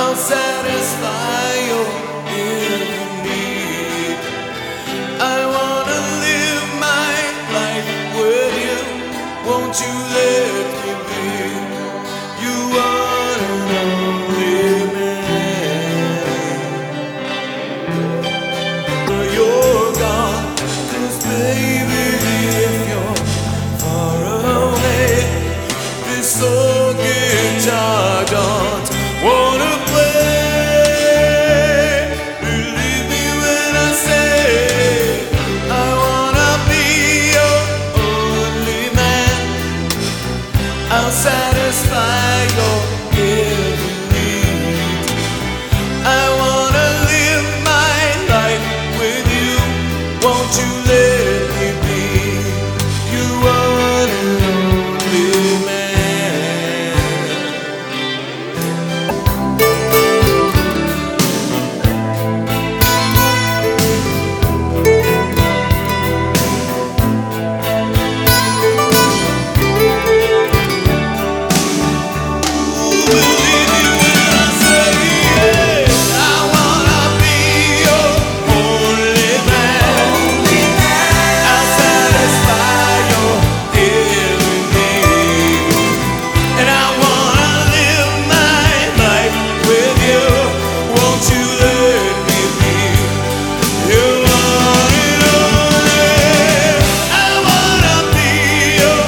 I'll satisfy your every need. I wanna live my life with you. Won't you let me be? You are an only man. You're gone, 'cause baby, if you're far away, this old guitar don't wanna play. Believe me when I say I wanna be your only man. I'll satisfy your every need. I wanna live my life with you. Won't you let me be? You are an only man. Ooh,